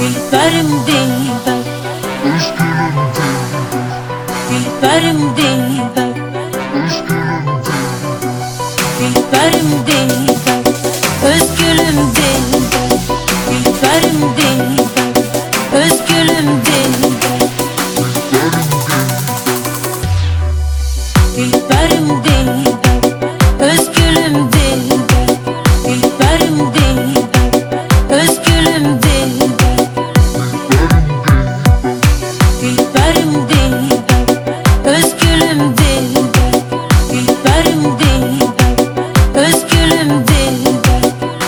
Dilberim dilber, dilberim dilber, dilberim dilber, özgülüm dilber, dilberim dilber, özgülüm dilber, dilberim dilber, özgülüm dilber, dilberim dilber, özgülüm dilber, dilberim dilber, özgülüm dilber, dilberim dilber, özgülüm dilber.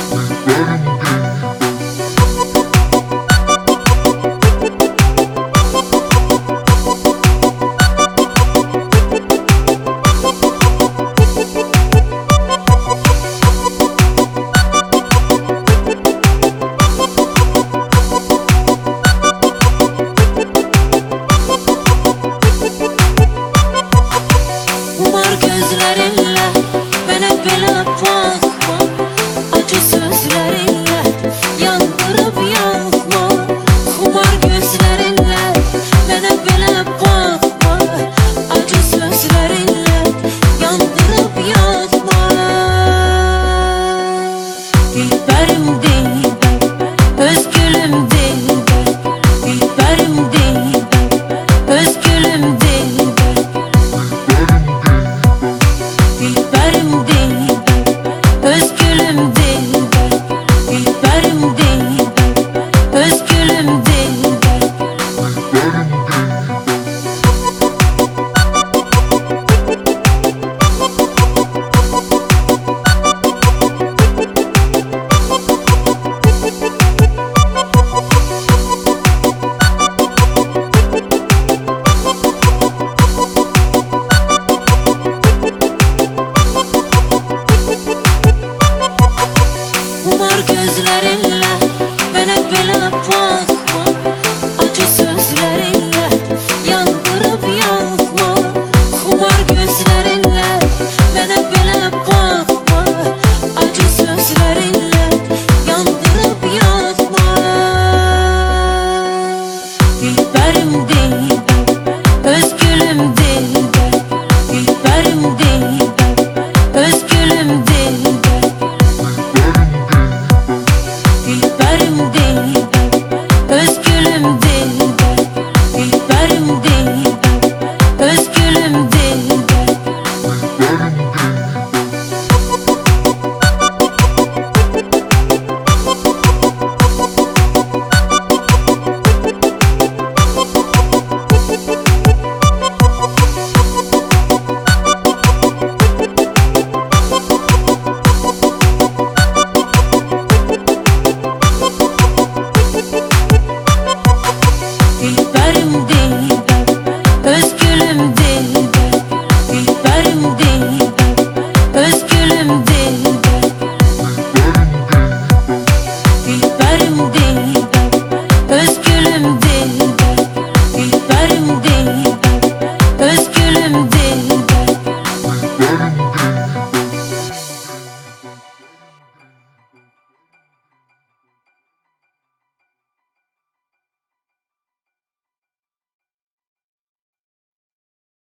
Umar gözlerinle bana böyle bakma, acı sözlerinle yandırıp yakma. Umar gözlerinle bana böyle bakma, acı sözlerinle yandırıp yakma. Dilberim dilber, özgülüm dilber,